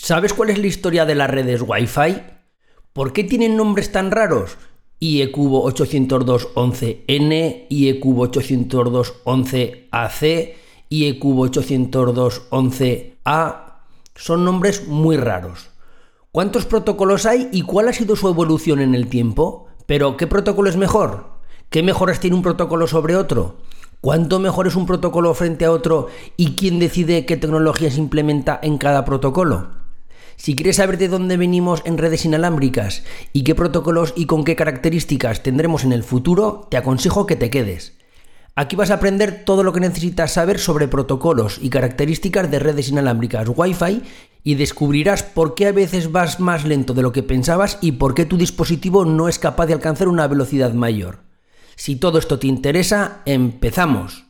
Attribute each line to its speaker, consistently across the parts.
Speaker 1: ¿Sabes cuál es la historia de las redes Wi-Fi? ¿Por qué tienen nombres tan raros? IE-cubo 802.11n, IE-cubo 802.11ac, IE-cubo 802.11a... Son nombres muy raros. ¿Cuántos protocolos hay y cuál ha sido su evolución en el tiempo? ¿Pero qué protocolo es mejor? ¿Qué mejoras tiene un protocolo sobre otro? ¿Cuánto mejor es un protocolo frente a otro y quién decide qué tecnología se implementa en cada protocolo? Si quieres saber de dónde venimos en redes inalámbricas y qué protocolos y con qué características tendremos en el futuro, te aconsejo que te quedes. Aquí vas a aprender todo lo que necesitas saber sobre protocolos y características de redes inalámbricas Wi-Fi y descubrirás por qué a veces vas más lento de lo que pensabas y por qué tu dispositivo no es capaz de alcanzar una velocidad mayor. Si todo esto te interesa, ¡empezamos!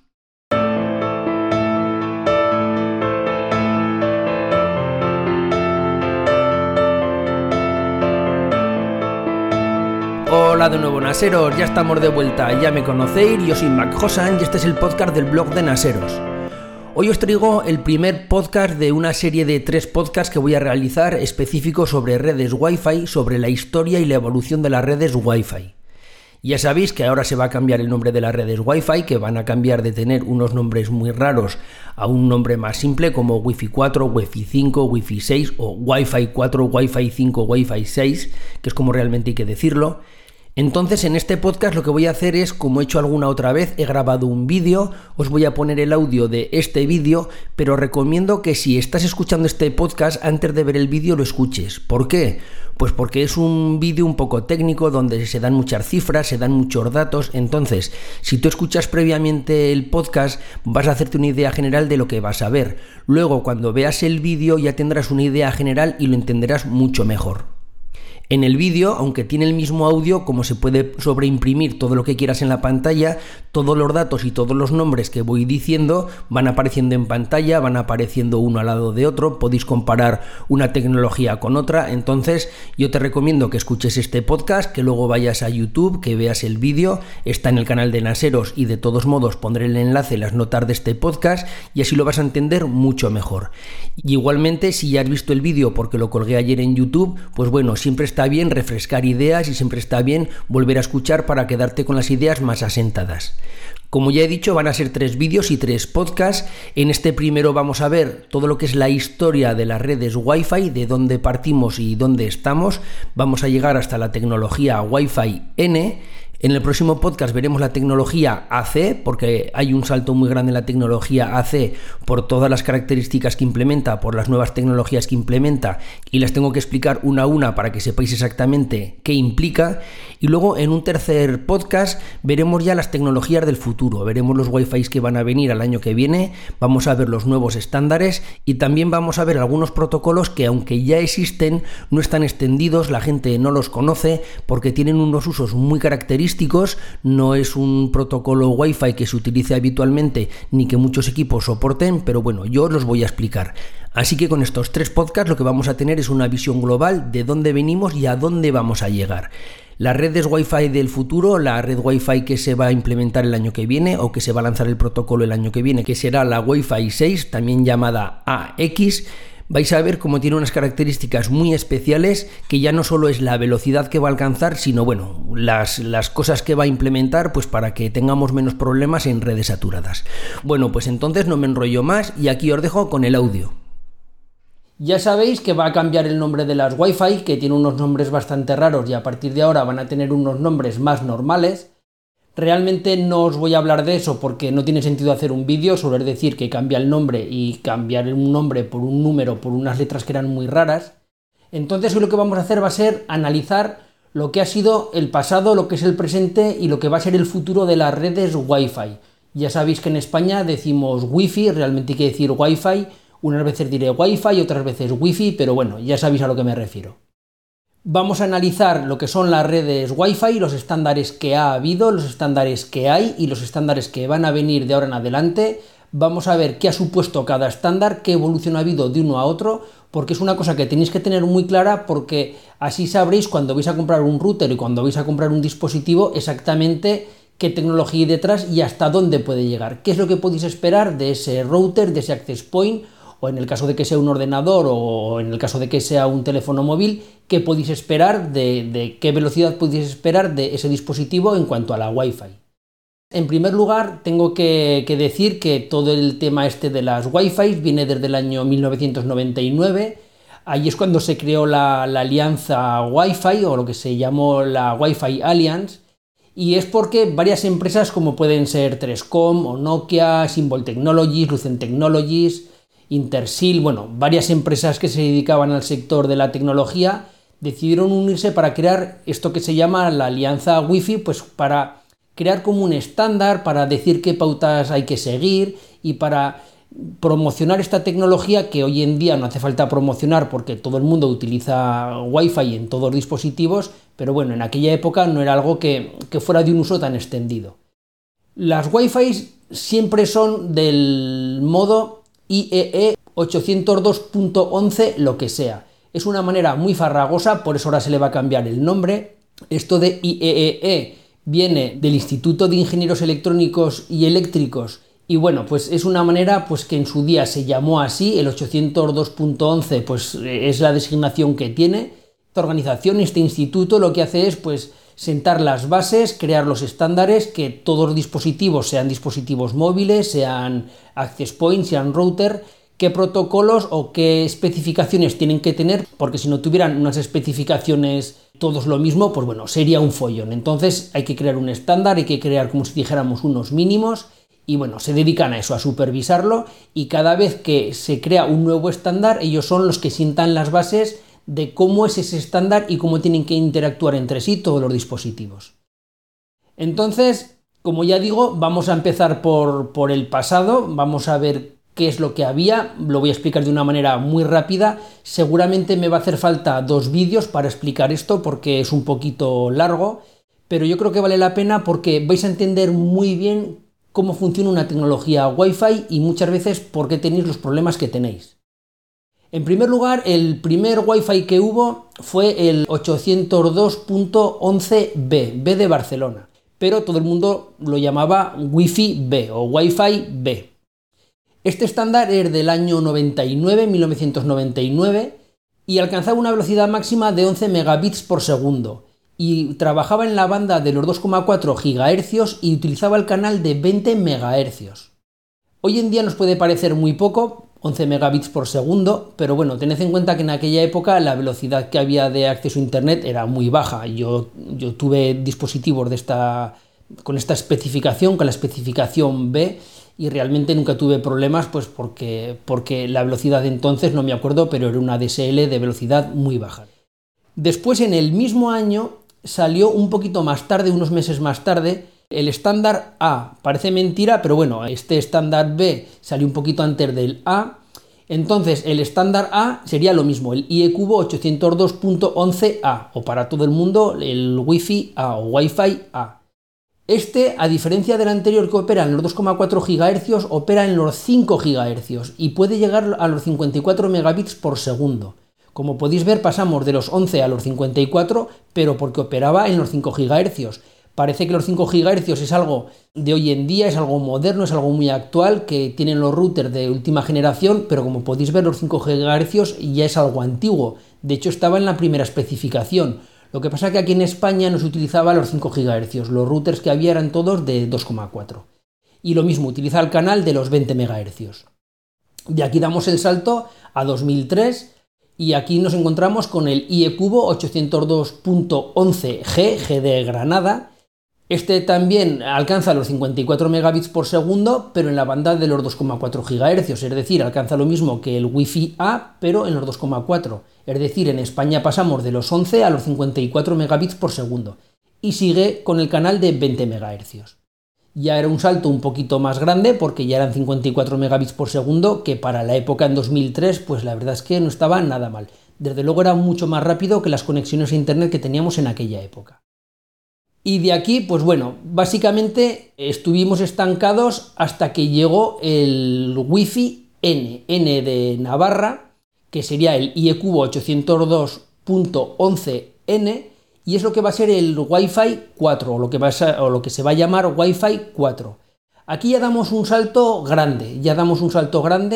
Speaker 1: Hola de nuevo Naseros, ya estamos de vuelta, ya me conocéis, yo soy Mac Hosan y este es el podcast del blog de Naseros. Hoy os traigo el primer podcast de una serie de 3 podcasts que voy a realizar específicos sobre redes Wi-Fi, sobre la historia y la evolución de las redes Wi-Fi. Ya sabéis que ahora se va a cambiar el nombre de las redes Wi-Fi, que van a cambiar de tener unos nombres muy raros a un nombre más simple como Wi-Fi 4, Wi-Fi 5, Wi-Fi 6 o Wi-Fi 4, Wi-Fi 5, Wi-Fi 6, que es como realmente hay que decirlo. Entonces en este podcast lo que voy a hacer es, como he hecho alguna otra vez, he grabado un vídeo, os voy a poner el audio de este vídeo, pero recomiendo que si estás escuchando este podcast antes de ver el vídeo lo escuches. ¿Por qué? Pues porque es un vídeo un poco técnico donde se dan muchas cifras, se dan muchos datos, entonces si tú escuchas previamente el podcast vas a hacerte una idea general de lo que vas a ver. Luego cuando veas el vídeo ya tendrás una idea general y lo entenderás mucho mejor. En el vídeo, aunque tiene el mismo audio, como se puede sobreimprimir todo lo que quieras en la pantalla, todos los datos y todos los nombres que voy diciendo van apareciendo en pantalla, van apareciendo uno al lado de otro, podéis comparar una tecnología con otra, entonces yo te recomiendo que escuches este podcast, que luego vayas a YouTube, que veas el vídeo, está en el canal de Naseros y de todos modos pondré el enlace en las notas de este podcast y así lo vas a entender mucho mejor. Y igualmente, si ya has visto el vídeo porque lo colgué ayer en YouTube, pues bueno, siempre está bien refrescar ideas y siempre está bien volver a escuchar para quedarte con las ideas más asentadas. Como ya he dicho, van a ser 3 vídeos y 3 podcasts. En este primero vamos a ver todo lo que es la historia de las redes Wi-Fi, de dónde partimos y dónde estamos. Vamos a llegar hasta la tecnología Wi-Fi N. En el próximo podcast veremos la tecnología AC, porque hay un salto muy grande en la tecnología AC por todas las características que implementa, por las nuevas tecnologías que implementa, y las tengo que explicar una a una para que sepáis exactamente qué implica. Y luego en un tercer podcast veremos ya las tecnologías del futuro, veremos los Wi-Fi que van a venir al año que viene, vamos a ver los nuevos estándares y también vamos a ver algunos protocolos que aunque ya existen no están extendidos, la gente no los conoce porque tienen unos usos muy característicos. No es un protocolo Wi-Fi que se utilice habitualmente ni que muchos equipos soporten, pero bueno, yo os los voy a explicar. Así que con estos 3 podcasts lo que vamos a tener es una visión global de dónde venimos y a dónde vamos a llegar. Las redes Wi-Fi del futuro, la red Wi-Fi que se va a implementar el año que viene o que se va a lanzar el protocolo el año que viene, que será la Wi-Fi 6, también llamada AX, vais a ver cómo tiene unas características muy especiales que ya no solo es la velocidad que va a alcanzar, sino bueno, las cosas que va a implementar pues para que tengamos menos problemas en redes saturadas. Bueno, pues entonces no me enrollo más y aquí os dejo con el audio. Ya sabéis que va a cambiar el nombre de las Wi-Fi, que tiene unos nombres bastante raros y a partir de ahora van a tener unos nombres más normales. Realmente no os voy a hablar de eso porque no tiene sentido hacer un vídeo, solo es decir que cambia el nombre y cambiar un nombre por un número, por unas letras que eran muy raras. Entonces hoy lo que vamos a hacer va a ser analizar lo que ha sido el pasado, lo que es el presente y lo que va a ser el futuro de las redes Wi-Fi. Ya sabéis que en España decimos Wi-Fi, realmente hay que decir Wi-Fi, unas veces diré Wi-Fi, otras veces Wi-Fi, pero bueno, ya sabéis a lo que me refiero. Vamos a analizar lo que son las redes Wi-Fi, los estándares que ha habido, los estándares que hay y los estándares que van a venir de ahora en adelante. Vamos a ver qué ha supuesto cada estándar, qué evolución ha habido de uno a otro, porque es una cosa que tenéis que tener muy clara porque así sabréis cuando vais a comprar un router y cuando vais a comprar un dispositivo exactamente qué tecnología hay detrás y hasta dónde puede llegar, qué es lo que podéis esperar de ese router, de ese access point o en el caso de que sea un ordenador o en el caso de que sea un teléfono móvil, qué podéis esperar de qué velocidad podéis esperar de ese dispositivo en cuanto a la Wi-Fi. En primer lugar, tengo que decir que todo el tema este de las Wi-Fi viene desde el año 1999. Ahí es cuando se creó la alianza Wi-Fi, o lo que se llamó la Wi-Fi Alliance, y es porque varias empresas como pueden ser Trescom o Nokia, Symbol Technologies, Lucent Technologies, Intersil, varias empresas que se dedicaban al sector de la tecnología decidieron unirse para crear esto que se llama la alianza Wi-Fi, pues para crear como un estándar, para decir qué pautas hay que seguir y para promocionar esta tecnología que hoy en día no hace falta promocionar porque todo el mundo utiliza Wi-Fi en todos los dispositivos, pero en aquella época no era algo que fuera de un uso tan extendido. Las Wi-Fi siempre son del modo IEE 802.11 lo que sea. Es una manera muy farragosa, por eso ahora se le va a cambiar el nombre. Esto de IEEE viene del Instituto de Ingenieros Electrónicos y Eléctricos y pues es una manera que en su día se llamó así, el 802.11 pues es la designación que tiene. Esta organización, este instituto, lo que hace es sentar las bases, crear los estándares, que todos los dispositivos, sean dispositivos móviles, sean access points, sean router, qué protocolos o qué especificaciones tienen que tener, porque si no tuvieran unas especificaciones todos lo mismo, sería un follón. Entonces hay que crear un estándar, hay que crear, como si dijéramos, unos mínimos, y se dedican a eso, a supervisarlo, y cada vez que se crea un nuevo estándar, ellos son los que sientan las bases de cómo es ese estándar y cómo tienen que interactuar entre sí todos los dispositivos. Entonces, como ya digo, vamos a empezar por el pasado, vamos a ver qué es lo que había, lo voy a explicar de una manera muy rápida. Seguramente me va a hacer falta 2 vídeos para explicar esto porque es un poquito largo, pero yo creo que vale la pena porque vais a entender muy bien cómo funciona una tecnología Wi-Fi y muchas veces por qué tenéis los problemas que tenéis. En primer lugar, el primer Wi-Fi que hubo fue el 802.11b, B de Barcelona, pero todo el mundo lo llamaba Wi-Fi B o Wi-Fi B. Este estándar es del año 1999, y alcanzaba una velocidad máxima de 11 megabits por segundo y trabajaba en la banda de los 2,4 GHz y utilizaba el canal de 20 MHz. Hoy en día nos puede parecer muy poco, 11 megabits por segundo, pero tened en cuenta que en aquella época la velocidad que había de acceso a internet era muy baja. Yo tuve dispositivos con esta especificación, con la especificación B, y realmente nunca tuve problemas porque la velocidad de entonces, no me acuerdo, pero era una DSL de velocidad muy baja. Después, en el mismo año, salió un poquito más tarde, unos meses más tarde, el estándar A. Parece mentira, pero este estándar B salió un poquito antes del A. Entonces el estándar A sería lo mismo, el IEcubo 802.11a, o para todo el mundo el Wi-Fi A o Wi-Fi A. Este, a diferencia del anterior que opera en los 2,4 GHz, opera en los 5 GHz y puede llegar a los 54 megabits por segundo. Como podéis ver, pasamos de los 11 a los 54, pero porque operaba en los 5 GHz. Parece que los 5 GHz es algo de hoy en día, es algo moderno, es algo muy actual, que tienen los routers de última generación, pero como podéis ver, los 5 GHz ya es algo antiguo. De hecho, estaba en la primera especificación. Lo que pasa es que aquí en España no se utilizaba los 5 GHz, los routers que había eran todos de 2,4. Y lo mismo, utiliza el canal de los 20 MHz. De aquí damos el salto a 2003 y aquí nos encontramos con el IEcubo 802.11g, G de Granada. Este también alcanza los 54 megabits por segundo, pero en la banda de los 2,4 GHz, es decir, alcanza lo mismo que el Wi-Fi A, pero en los 2,4. Es decir, en España pasamos de los 11 a los 54 megabits por segundo y sigue con el canal de 20 MHz. Ya era un salto un poquito más grande porque ya eran 54 megabits por segundo, que para la época en 2003, pues la verdad es que no estaba nada mal. Desde luego era mucho más rápido que las conexiones a internet que teníamos en aquella época. Y de aquí, pues básicamente estuvimos estancados hasta que llegó el Wi-Fi N de Navarra, que sería el IEcubo 802.11n, y es lo que va a ser el Wi-Fi 4, o lo que se va a llamar Wi-Fi 4. Aquí ya damos un salto grande,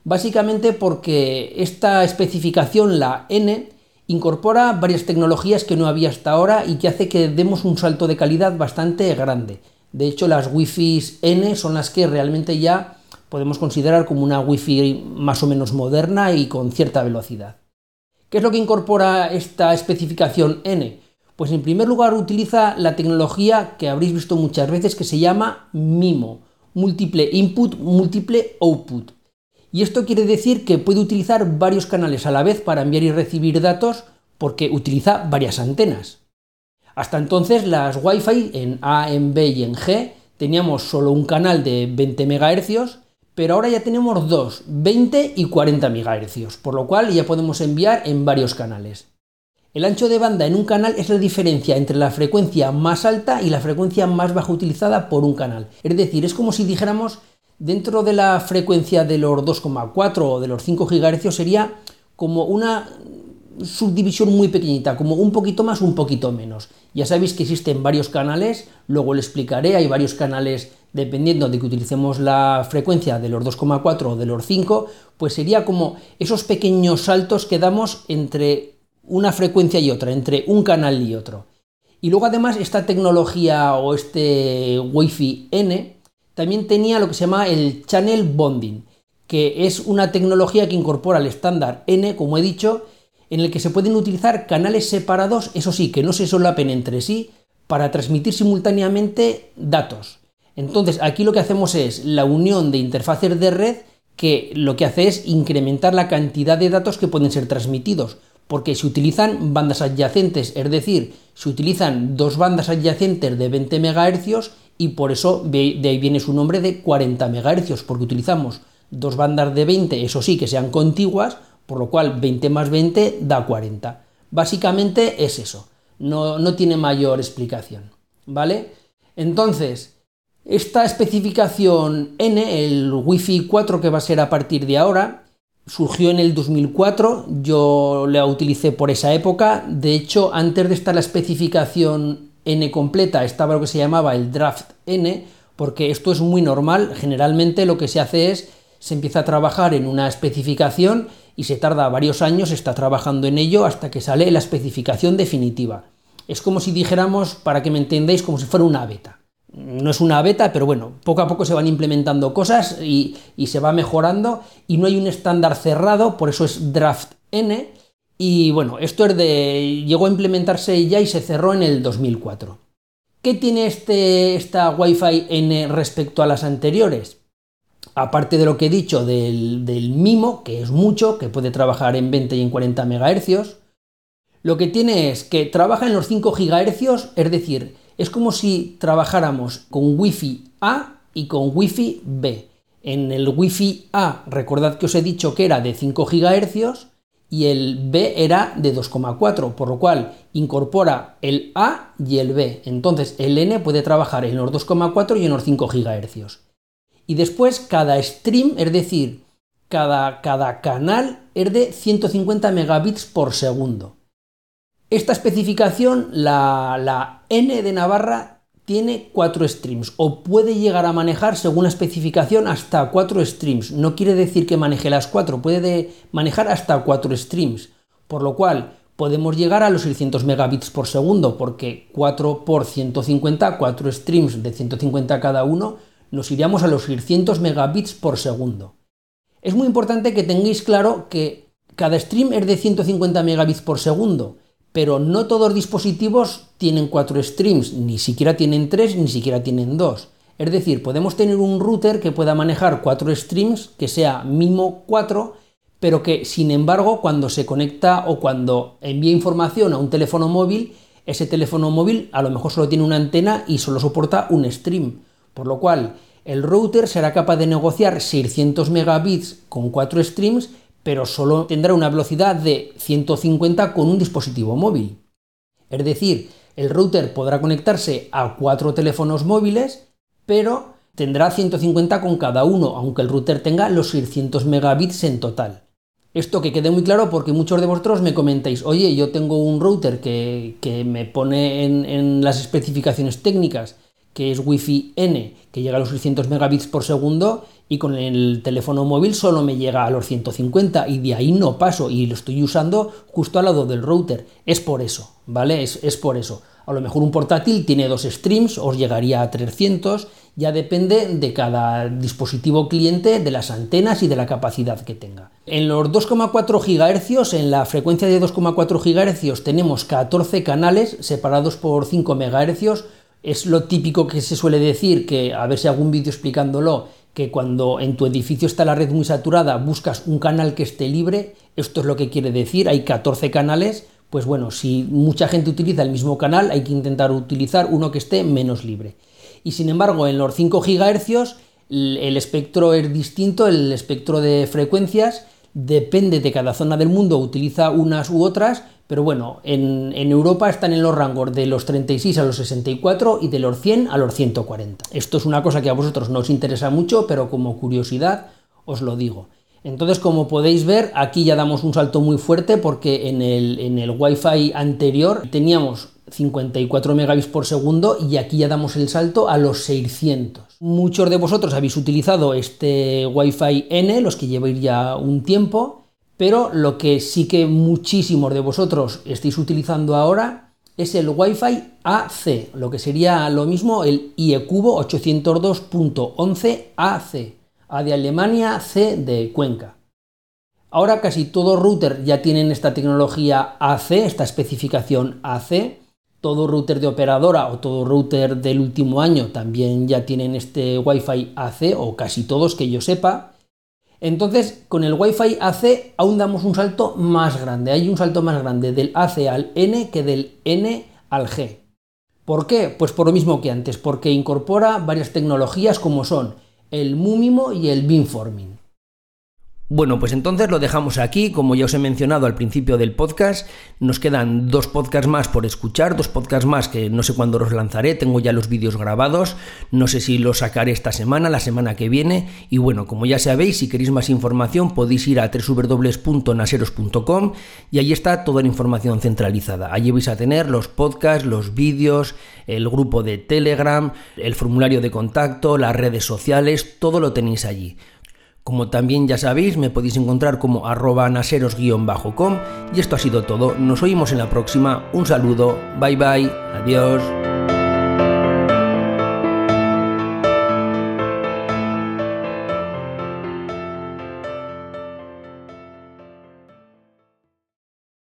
Speaker 1: Básicamente porque esta especificación, la N, incorpora varias tecnologías que no había hasta ahora y que hace que demos un salto de calidad bastante grande. De hecho, las Wi-Fi N son las que realmente ya podemos considerar como una Wi-Fi más o menos moderna y con cierta velocidad. ¿Qué es lo que incorpora esta especificación N? Pues en primer lugar utiliza la tecnología que habréis visto muchas veces que se llama MIMO, Múltiple Input, Múltiple Output. Y esto quiere decir que puede utilizar varios canales a la vez para enviar y recibir datos porque utiliza varias antenas. Hasta entonces las Wi-Fi en A, en B y en G teníamos solo un canal de 20 MHz, pero ahora ya tenemos dos, 20 y 40 MHz, por lo cual ya podemos enviar en varios canales. El ancho de banda en un canal es la diferencia entre la frecuencia más alta y la frecuencia más baja utilizada por un canal. Es decir, es como si dijéramos, dentro de la frecuencia de los 2,4 o de los 5 GHz sería como una subdivisión muy pequeñita, como un poquito más, un poquito menos. Ya sabéis que existen varios canales, luego lo explicaré, hay varios canales dependiendo de que utilicemos la frecuencia de los 2,4 o de los 5, pues sería como esos pequeños saltos que damos entre una frecuencia y otra, entre un canal y otro. Y luego además esta tecnología o este Wi-Fi N también tenía lo que se llama el Channel Bonding, que es una tecnología que incorpora el estándar N, como he dicho, en el que se pueden utilizar canales separados, eso sí, que no se solapen entre sí, para transmitir simultáneamente datos. Entonces aquí lo que hacemos es la unión de interfaces de red que lo que hace es incrementar la cantidad de datos que pueden ser transmitidos, porque se utilizan bandas adyacentes, es decir, se utilizan dos bandas adyacentes de 20 MHz y por eso de ahí viene su nombre de 40 MHz, porque utilizamos dos bandas de 20, eso sí, que sean contiguas, por lo cual 20 más 20 da 40. Básicamente es eso, no tiene mayor explicación, ¿vale? Entonces, esta especificación N, el Wi-Fi 4 que va a ser a partir de ahora, surgió en el 2004, yo la utilicé por esa época. De hecho, antes de estar la especificación N completa, estaba lo que se llamaba el Draft N, porque esto es muy normal. Generalmente lo que se hace es, se empieza a trabajar en una especificación y se tarda varios años, se está trabajando en ello hasta que sale la especificación definitiva. Es como si dijéramos, para que me entendáis, como si fuera una beta. No es una beta, pero bueno, poco a poco se van implementando cosas y se va mejorando y no hay un estándar cerrado, por eso es Draft N. Y bueno, esto llegó a implementarse ya y se cerró en el 2004. ¿Qué tiene esta Wi-Fi N respecto a las anteriores? Aparte de lo que he dicho del MIMO, que es mucho, que puede trabajar en 20 y en 40 MHz, lo que tiene es que trabaja en los 5 GHz, es decir, es como si trabajáramos con Wi-Fi A y con Wi-Fi B. En el Wi-Fi A, recordad que os he dicho que era de 5 GHz y el B era de 2,4, por lo cual incorpora el A y el B. Entonces el N puede trabajar en los 2,4 y en los 5 GHz. Y después cada stream, es decir, cada canal es de 150 megabits por segundo. Esta especificación, la N de Navarra, tiene 4 streams, o puede llegar a manejar, según la especificación, hasta 4 streams. No quiere decir que maneje las 4, puede manejar hasta 4 streams, por lo cual podemos llegar a los 600 megabits por segundo, porque 4 por 150, 4 streams de 150 cada uno, nos iríamos a los 600 megabits por segundo. Es muy importante que tengáis claro que cada stream es de 150 megabits por segundo, pero no todos los dispositivos tienen 4 streams, ni siquiera tienen 3, ni siquiera tienen 2. Es decir, podemos tener un router que pueda manejar 4 streams, que sea MIMO 4, pero que, sin embargo, cuando se conecta o cuando envía información a un teléfono móvil, ese teléfono móvil a lo mejor solo tiene una antena y solo soporta un stream. Por lo cual, el router será capaz de negociar 600 megabits con 4 streams, pero solo tendrá una velocidad de 150 con un dispositivo móvil. Es decir, el router podrá conectarse a 4 teléfonos móviles, pero tendrá 150 con cada uno, aunque el router tenga los 600 megabits en total. Esto que quede muy claro porque muchos de vosotros me comentáis, oye, yo tengo un router que me pone en las especificaciones técnicas que es Wi-Fi N, que llega a los 600 megabits por segundo, y con el teléfono móvil solo me llega a los 150 y de ahí no paso y lo estoy usando justo al lado del router. Es por eso, ¿vale? Es por eso. A lo mejor un portátil tiene 2 streams, os llegaría a 300, ya depende de cada dispositivo cliente, de las antenas y de la capacidad que tenga. En los 2,4 GHz, en la frecuencia de 2,4 GHz tenemos 14 canales separados por 5 MHz. Es lo típico que se suele decir, que a ver si hago un vídeo explicándolo, que cuando en tu edificio está la red muy saturada buscas un canal que esté libre. Esto es lo que quiere decir, hay 14 canales, pues bueno, si mucha gente utiliza el mismo canal hay que intentar utilizar uno que esté menos libre. Y sin embargo en los 5 GHz el espectro es distinto, el espectro de frecuencias depende de cada zona del mundo, utiliza unas u otras, pero bueno, en Europa están en los rangos de los 36 a los 64 y de los 100 a los 140. Esto es una cosa que a vosotros no os interesa mucho, pero como curiosidad os lo digo. Entonces, como podéis ver, aquí ya damos un salto muy fuerte porque en el Wi-Fi anterior teníamos 54 megabits por segundo y aquí ya damos el salto a los 600. Muchos de vosotros habéis utilizado este Wi-Fi N, los que lleváis ya un tiempo, pero lo que sí que muchísimos de vosotros estáis utilizando ahora es el Wi-Fi AC, lo que sería lo mismo el IE-Cubo 802.11ac, A de Alemania, C de Cuenca. Ahora casi todos routers ya tienen esta tecnología AC, esta especificación AC. Todo router de operadora o todo router del último año también ya tienen este Wi-Fi AC, o casi todos que yo sepa. Entonces, con el Wi-Fi AC aún damos un salto más grande. Hay un salto más grande del AC al N que del N al G. ¿Por qué? Pues por lo mismo que antes, porque incorpora varias tecnologías como son el MU-MIMO y el beamforming. Bueno, pues entonces lo dejamos aquí. Como ya os he mencionado al principio del podcast, nos quedan 2 podcasts más por escuchar, 2 podcasts más que no sé cuándo los lanzaré, tengo ya los vídeos grabados, no sé si los sacaré esta semana, la semana que viene, y bueno, como ya sabéis, si queréis más información podéis ir a www.naseros.com y ahí está toda la información centralizada. Allí vais a tener los podcasts, los vídeos, el grupo de Telegram, el formulario de contacto, las redes sociales, todo lo tenéis allí. Como también ya sabéis, me podéis encontrar como @naseros_com y esto ha sido todo. Nos oímos en la próxima. Un saludo, bye bye, adiós.